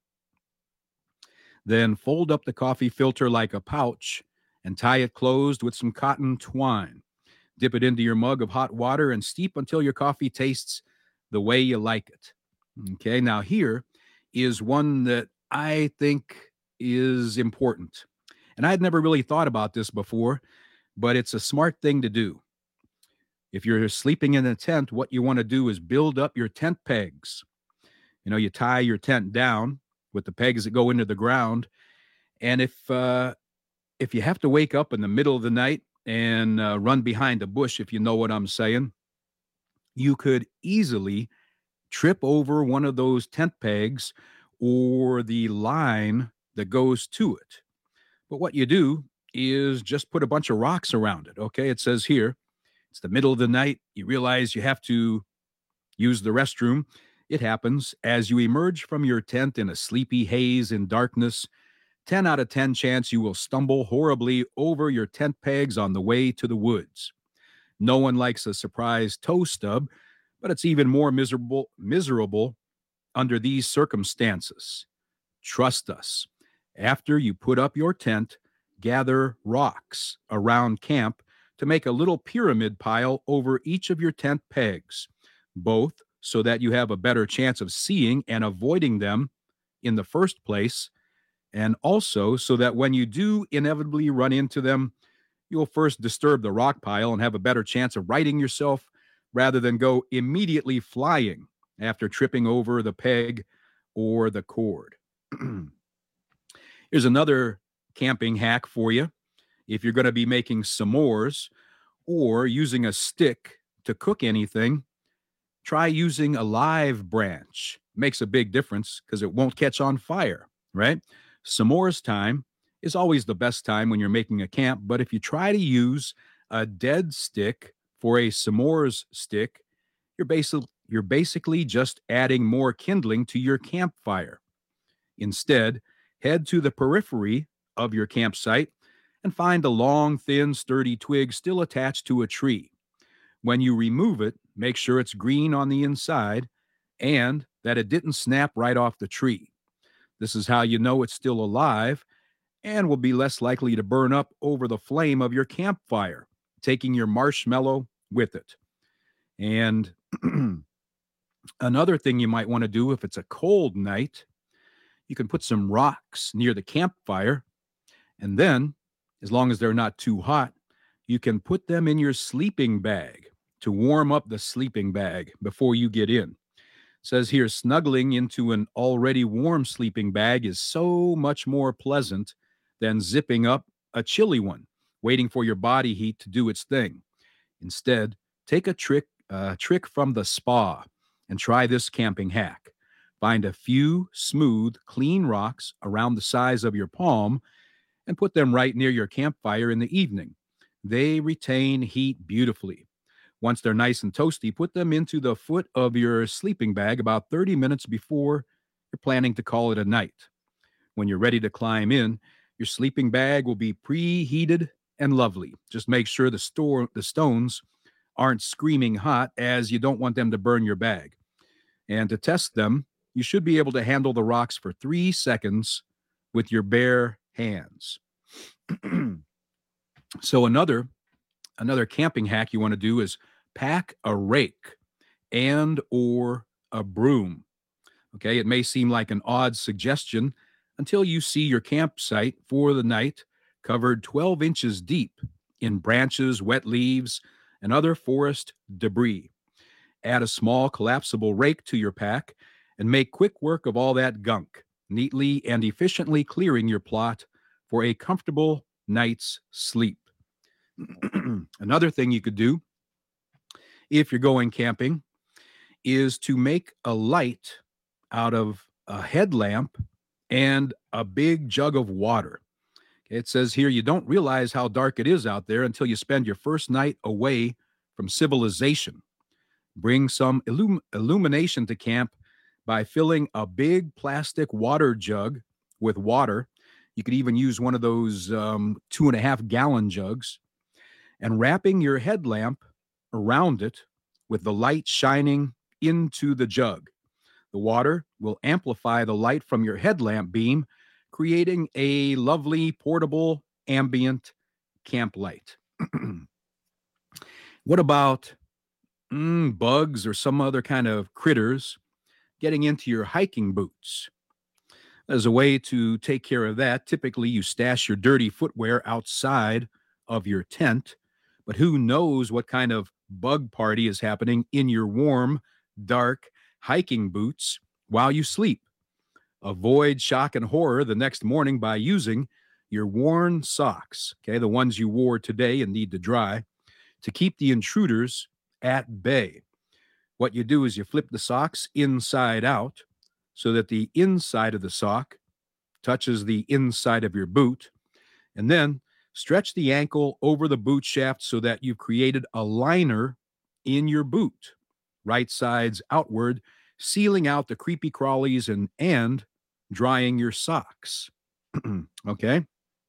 Then fold up the coffee filter like a pouch and tie it closed with some cotton twine. Dip it into your mug of hot water and steep until your coffee tastes the way you like it. Okay, now here is one that I think is important. And I had never really thought about this before, but it's a smart thing to do. If you're sleeping in a tent, what you want to do is build up your tent pegs. You know, you tie your tent down with the pegs that go into the ground. And if you have to wake up in the middle of the night and run behind a bush, if you know what I'm saying, you could easily trip over one of those tent pegs or the line that goes to it. But what you do is just put a bunch of rocks around it. Okay, it says here, it's the middle of the night. You realize you have to use the restroom. It happens as you emerge from your tent in a sleepy haze in darkness. 10 out of 10 chance you will stumble horribly over your tent pegs on the way to the woods. No one likes a surprise toe stub, but it's even more miserable under these circumstances. Trust us. After you put up your tent, gather rocks around camp to make a little pyramid pile over each of your tent pegs, both so that you have a better chance of seeing and avoiding them in the first place, and also so that when you do inevitably run into them, you'll first disturb the rock pile and have a better chance of righting yourself rather than go immediately flying after tripping over the peg or the cord. Here's another camping hack for you. If you're going to be making s'mores or using a stick to cook anything, try using a live branch. Makes a big difference because it won't catch on fire, right? S'mores time is always the best time when you're making a camp, but if you try to use a dead stick for a s'mores stick, you're basically just adding more kindling to your campfire. Instead, head to the periphery of your campsite and find a long, thin, sturdy twig still attached to a tree. When you remove it, make sure it's green on the inside and that it didn't snap right off the tree. This is how you know it's still alive and will be less likely to burn up over the flame of your campfire, taking your marshmallow with it. And another thing you might want to do if it's a cold night, you can put some rocks near the campfire, and then, as long as they're not too hot, you can put them in your sleeping bag to warm up the sleeping bag before you get in. It says here, snuggling into an already warm sleeping bag is so much more pleasant than zipping up a chilly one, waiting for your body heat to do its thing. Instead, take a trick from the spa and try this camping hack. Find a few smooth, clean rocks around the size of your palm and put them right near your campfire in the evening. They retain heat beautifully. Once they're nice and toasty, put them into the foot of your sleeping bag about 30 minutes before you're planning to call it a night. When you're ready to climb in, your sleeping bag will be preheated and lovely. Just make sure the stones aren't screaming hot, as you don't want them to burn your bag. And to test them, you should be able to handle the rocks for 3 seconds with your bare hands. So another camping hack you want to do is pack a rake and or a broom. Okay, it may seem like an odd suggestion until you see your campsite for the night covered 12 inches deep in branches, wet leaves, and other forest debris. Add a small collapsible rake to your pack and make quick work of all that gunk, neatly and efficiently clearing your plot for a comfortable night's sleep. Another thing you could do if you're going camping is to make a light out of a headlamp and a big jug of water. It says here, you don't realize how dark it is out there until you spend your first night away from civilization. Bring some illumination to camp by filling a big plastic water jug with water. You could even use one of those 2.5-gallon jugs, and wrapping your headlamp around it with the light shining into the jug. The water will amplify the light from your headlamp beam, creating a lovely portable ambient camp light. What about bugs or some other kind of critters getting into your hiking boots? As a way to take care of that, typically you stash your dirty footwear outside of your tent, but who knows what kind of bug party is happening in your warm, dark hiking boots while you sleep. Avoid shock and horror the next morning by using your worn socks, okay, the ones you wore today and need to dry, to keep the intruders at bay. What you do is you flip the socks inside out so that the inside of the sock touches the inside of your boot, and then stretch the ankle over the boot shaft so that you've created a liner in your boot, right sides outward, sealing out the creepy crawlies and drying your socks. Okay?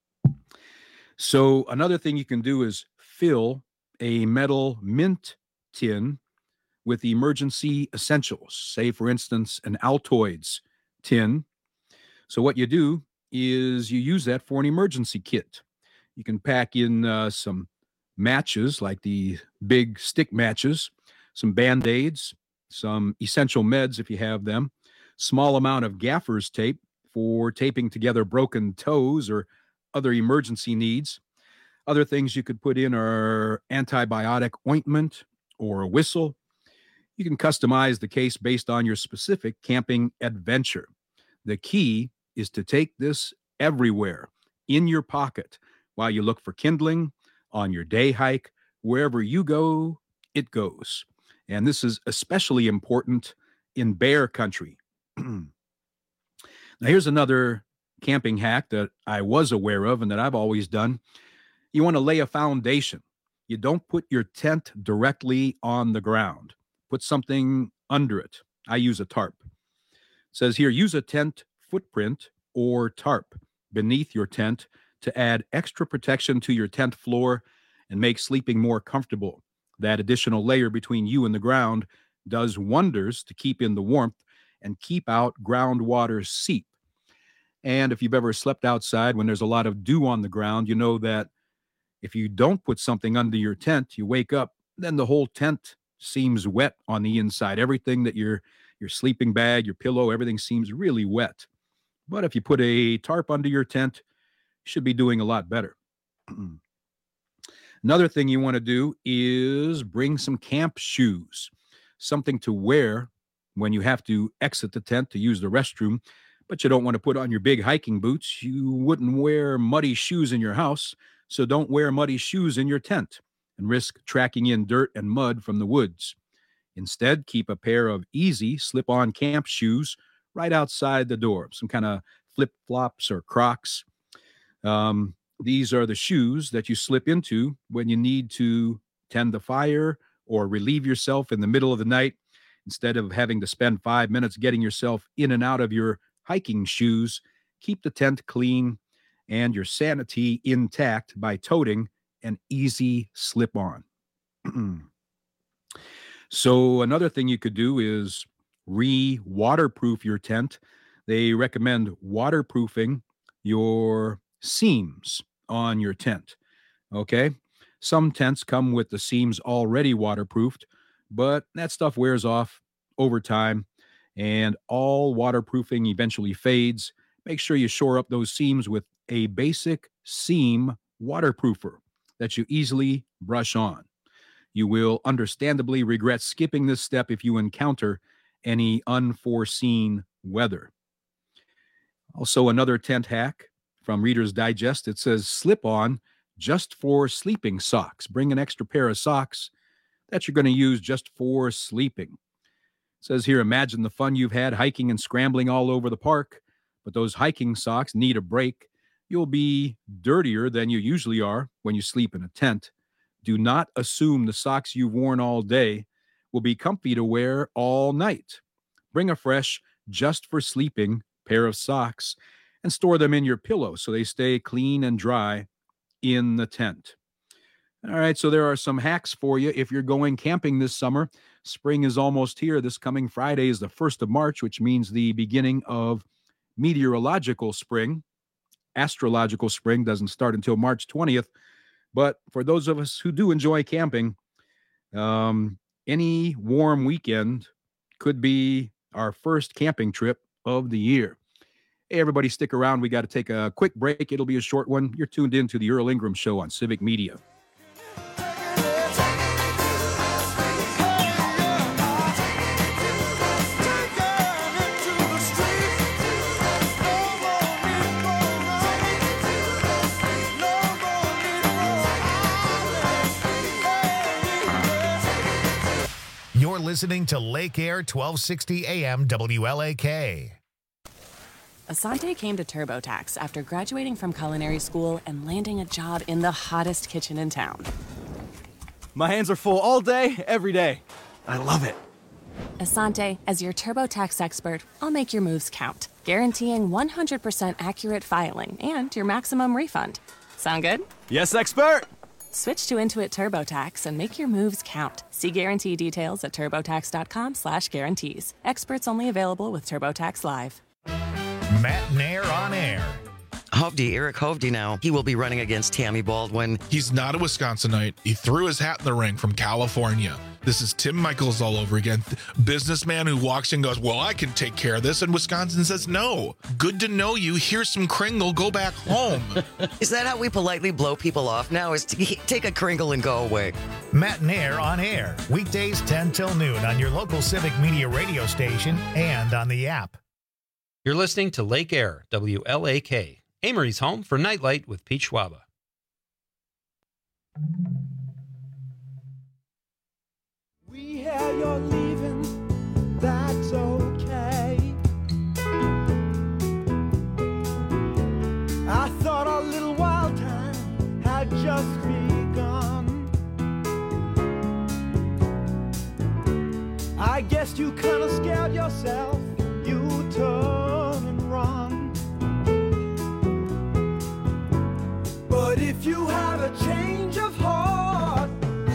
So another thing you can do is fill a metal mint tin with emergency essentials, say, for instance, an Altoids tin. So what you do is you use that for an emergency kit. You can pack in some matches, like the big stick matches, some Band-Aids, some essential meds if you have them, small amount of gaffer's tape for taping together broken toes or other emergency needs. Other things you could put in are antibiotic ointment or a whistle. You can customize the case based on your specific camping adventure. The key is to take this everywhere, in your pocket, while you look for kindling, on your day hike. Wherever you go, it goes. And this is especially important in bear country. Now, here's another camping hack that I was aware of and that I've always done. You want to lay a foundation. You don't put your tent directly on the ground. Put something under it. I use a tarp. It says here, use a tent footprint or tarp beneath your tent to add extra protection to your tent floor and make sleeping more comfortable. That additional layer between you and the ground does wonders to keep in the warmth and keep out groundwater seep. And if you've ever slept outside when there's a lot of dew on the ground, you know that if you don't put something under your tent, you wake up, then the whole tent seems wet on the inside. Everything that your sleeping bag, your pillow, everything seems really wet. But if you put a tarp under your tent, you should be doing a lot better. Another thing you want to do is bring some camp shoes, something to wear when you have to exit the tent to use the restroom, but you don't want to put on your big hiking boots. You wouldn't wear muddy shoes in your house, so don't wear muddy shoes in your tent and risk tracking in dirt and mud from the woods. Instead, keep a pair of easy slip-on camp shoes right outside the door, some kind of flip-flops or Crocs. These are the shoes that you slip into when you need to tend the fire or relieve yourself in the middle of the night. Instead of having to spend 5 minutes getting yourself in and out of your hiking shoes, keep the tent clean and your sanity intact by toting an easy slip-on. So another thing you could do is re-waterproof your tent. They recommend waterproofing your seams on your tent. Okay? Some tents come with the seams already waterproofed, but that stuff wears off over time, and all waterproofing eventually fades. Make sure you shore up those seams with a basic seam waterproofer that you easily brush on. You will understandably regret skipping this step if you encounter any unforeseen weather. Also, another tent hack from Reader's Digest. It says, slip on just for sleeping socks. Bring an extra pair of socks that you're going to use just for sleeping. It says here, imagine the fun you've had hiking and scrambling all over the park, but those hiking socks need a break. You'll be dirtier than you usually are when you sleep in a tent. Do not assume the socks you've worn all day will be comfy to wear all night. Bring a fresh, just for sleeping pair of socks and store them in your pillow so they stay clean and dry in the tent. All right, so there are some hacks for you if you're going camping this summer. Spring is almost here. This coming Friday is the 1st of March, which means the beginning of meteorological spring. Astrological spring doesn't start until March 20th. But for those of us who do enjoy camping, any warm weekend could be our first camping trip of the year. Hey, everybody, stick around. We got to take a quick break. It'll be a short one. You're tuned in to the Earl Ingram Show on Civic Media. You're listening to Lake Air 1260 AM WLAK. Asante came to TurboTax after graduating from culinary school and landing a job in the hottest kitchen in town. My hands are full all day, every day. I love it. Asante, as your TurboTax expert, I'll make your moves count, guaranteeing 100% accurate filing and your maximum refund. Sound good? Yes, expert! Switch to Intuit TurboTax and make your moves count. See guarantee details at turbotax.com/guarantees. Experts only available with TurboTax Live. Matt Nair on air. Hovde, Eric Hovde now. He will be running against Tammy Baldwin. He's not a Wisconsinite. He threw his hat in the ring from California. This is Tim Michaels all over again. Businessman who walks in and goes, well, I can take care of this. And Wisconsin says, no. Good to know you. Here's some Kringle. Go back home. Is that how we politely blow people off now? Is to take a Kringle and go away? Matt Nair on air. Weekdays 10 till noon on your local Civic Media radio station and on the app. You're listening to Lake Air, WLAK, Amory's home for Nightlight with Pete Schwaba. We hear you're leaving, that's okay. I thought our little wild time had just begun. I guess you kinda scared yourself, you turn and run. But if you have a change of heart,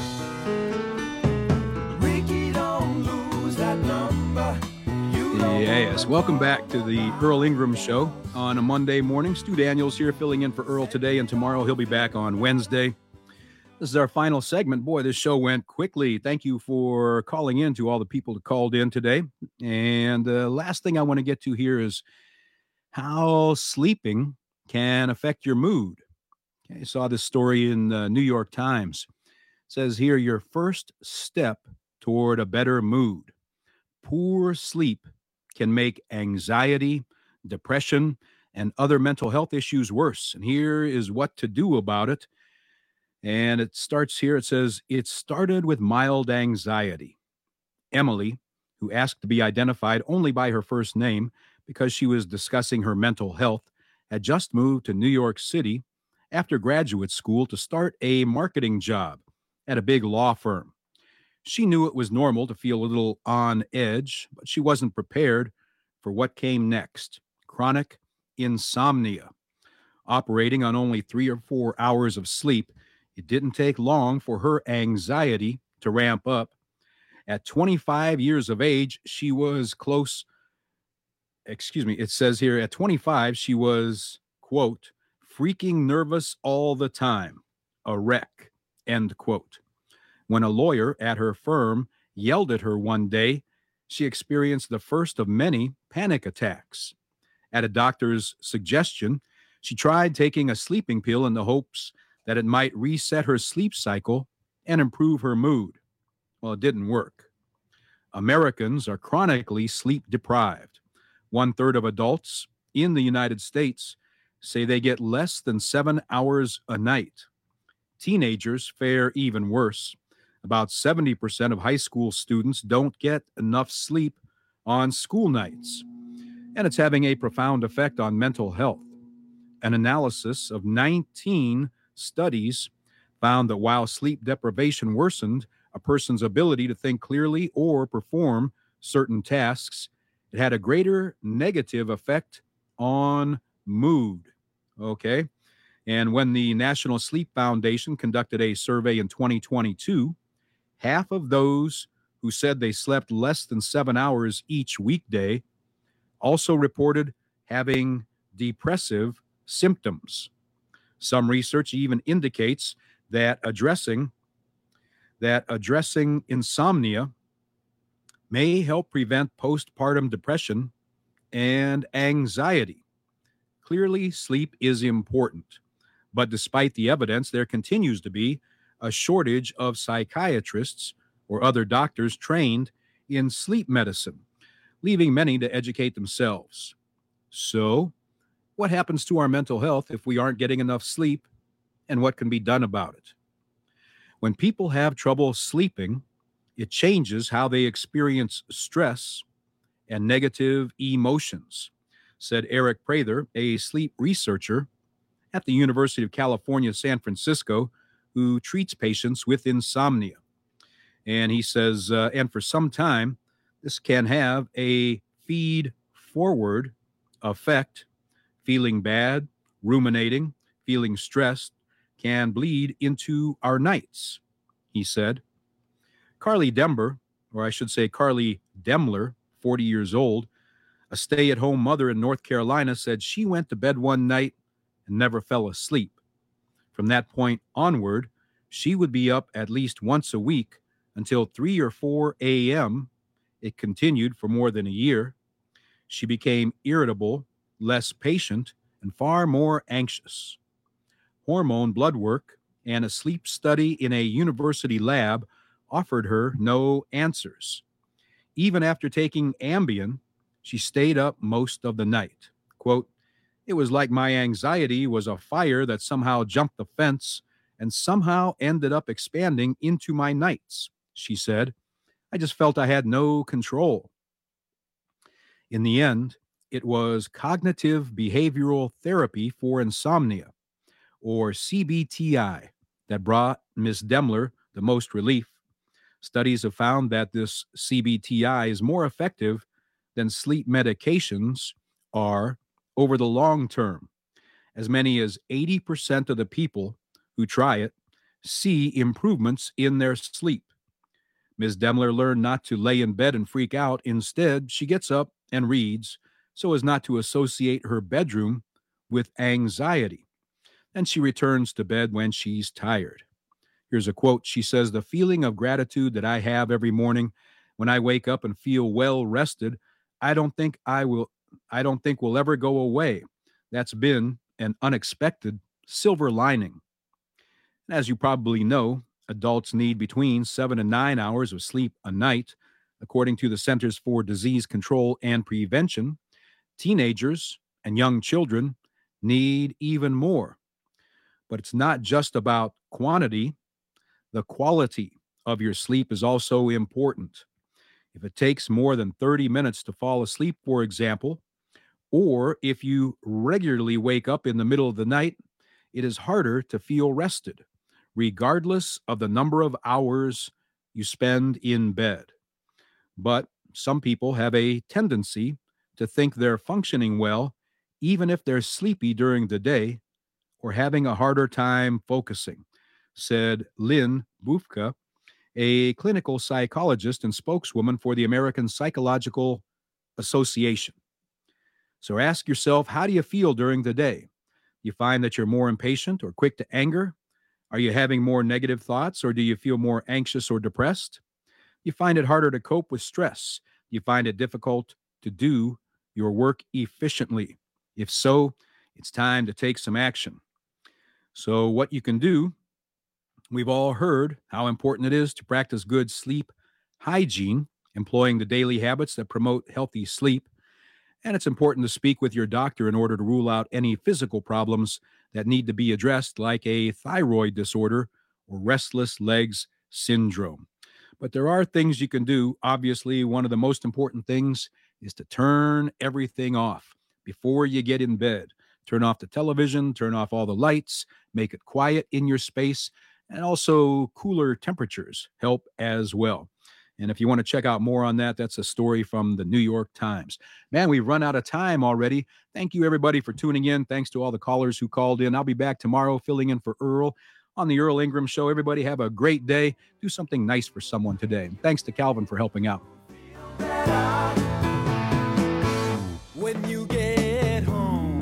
Yes, welcome back to the Earl Ingram Show on a Monday morning. Stu Daniels here filling in for Earl today, and tomorrow he'll be back on Wednesday. This is our final segment. Boy, this show went quickly. Thank you for calling in, to all the people that called in today. And the last thing I want to get to here is how sleeping can affect your mood. Okay, I saw this story in the New York Times. It says here, your first step toward a better mood. Poor sleep can make anxiety, depression, and other mental health issues worse. And here is what to do about it. And it starts here. It says, it started with mild anxiety. Emily, who asked to be identified only by her first name because she was discussing her mental health, had just moved to New York City after graduate school to start a marketing job at a big law firm. She knew it was normal to feel a little on edge, but she wasn't prepared for what came next: chronic insomnia. Operating on only 3 or 4 hours of sleep, it didn't take long for her anxiety to ramp up. At 25 years of age, she was it says here, at 25, she was, quote, freaking nervous all the time, a wreck, end quote. When a lawyer at her firm yelled at her one day, she experienced the first of many panic attacks. At a doctor's suggestion, she tried taking a sleeping pill in the hopes that it might reset her sleep cycle and improve her mood. Well, it didn't work. Americans are chronically sleep deprived. 1/3 of adults in the United States say they get less than 7 hours a night. Teenagers fare even worse. About 70% of high school students don't get enough sleep on school nights, and it's having a profound effect on mental health. An analysis of 19 studies found that while sleep deprivation worsened a person's ability to think clearly or perform certain tasks, it had a greater negative effect on mood. Okay? And when the National Sleep Foundation conducted a survey in 2022, half of those who said they slept less than 7 hours each weekday also reported having depressive symptoms. Some research even indicates that addressing insomnia may help prevent postpartum depression and anxiety. Clearly, sleep is important, but despite the evidence, there continues to be a shortage of psychiatrists or other doctors trained in sleep medicine, leaving many to educate themselves. So, what happens to our mental health if we aren't getting enough sleep, and what can be done about it? When people have trouble sleeping, it changes how they experience stress and negative emotions, said Eric Prather, a sleep researcher at the University of California, San Francisco, who treats patients with insomnia. And he says, and for some time, This can have a feed-forward effect. Feeling bad, ruminating, feeling stressed can bleed into our nights, he said. Carly Demler, or I should say Carly Demler, 40 years old, a stay-at-home mother in North Carolina, said she went to bed one night and never fell asleep. From that point onward, she would be up at least once a week until 3 or 4 a.m. It continued for more than a year. She became irritable, less patient, and far more anxious. Hormone blood work and a sleep study in a university lab offered her no answers. Even after taking Ambien, she stayed up most of the night. Quote, "It was like my anxiety was a fire that somehow jumped the fence and somehow ended up expanding into my nights," she said. "I just felt I had no control." In the end, it was cognitive behavioral therapy for insomnia, or CBTI, that brought Ms. Demler the most relief. Studies have found that this CBTI is more effective than sleep medications are over the long term. As many as 80% of the people who try it see improvements in their sleep. Ms. Demler learned not to lay in bed and freak out. Instead, she gets up and reads so as not to associate her bedroom with anxiety. Then she returns to bed when she's tired. Here's a quote. She says, "The feeling of gratitude that I have every morning when I wake up and feel well rested, I don't think will ever go away. That's been an unexpected silver lining." And as you probably know, adults need between 7 and 9 hours of sleep a night. According to the Centers for Disease Control and Prevention, teenagers and young children need even more. But it's not just about quantity. The quality of your sleep is also important. If it takes more than 30 minutes to fall asleep, for example, or if you regularly wake up in the middle of the night, it is harder to feel rested, regardless of the number of hours you spend in bed. But some people have a tendency to think they're functioning well, even if they're sleepy during the day or having a harder time focusing, said Lynn Bufka, a clinical psychologist and spokeswoman for the American Psychological Association. So ask yourself, how do you feel during the day? You find that you're more impatient or quick to anger? Are you having more negative thoughts, or do you feel more anxious or depressed? You find it harder to cope with stress? You find it difficult to do your work efficiently? If so, it's time to take some action. So what you can do, we've all heard how important it is to practice good sleep hygiene, employing the daily habits that promote healthy sleep. And it's important to speak with your doctor in order to rule out any physical problems that need to be addressed, like a thyroid disorder or restless legs syndrome. But there are things you can do. Obviously, one of the most important things is to turn everything off before you get in bed. Turn off the television, turn off all the lights, make it quiet in your space, and also cooler temperatures help as well. And if you want to check out more on that, that's a story from the New York Times. Man, we've run out of time already. Thank you, everybody, for tuning in. Thanks to all the callers who called in. I'll be back tomorrow filling in for Earl on the Earl Ingram Show. Everybody have a great day. Do something nice for someone today. And thanks to Calvin for helping out. When you get home,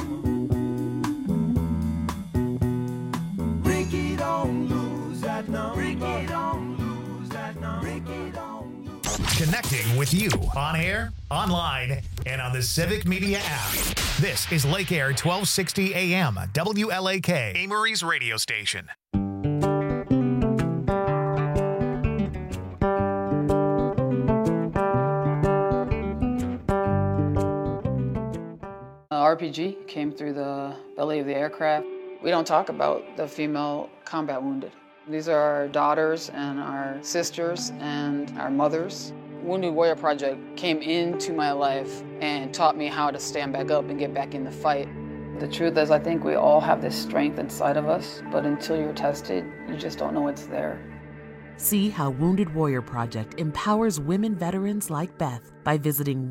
Ricky don't lose that number. Ricky don't lose that number. Ricky don't lose. Connecting with you on air, online, and on the Civic Media app. This is Lake Air 1260 AM, WLAK, Amory's radio station. RPG came through the belly of the aircraft. We don't talk about the female combat wounded. These are our daughters and our sisters and our mothers. Wounded Warrior Project came into my life and taught me how to stand back up and get back in the fight. The truth is, I think we all have this strength inside of us, but until you're tested, you just don't know it's there. See how Wounded Warrior Project empowers women veterans like Beth by visiting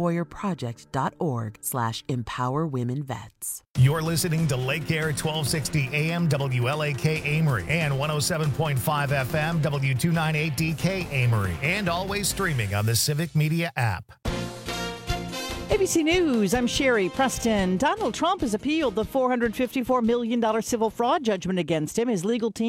woundedwarriorproject.org/empowerwomenvets. You're listening to Lake Air 1260 AM WLAK Amory and 107.5 FM W298DK Amory, and always streaming on the Civic Media app. ABC News, I'm Sherry Preston. Donald Trump has appealed the $454 million civil fraud judgment against him. His legal team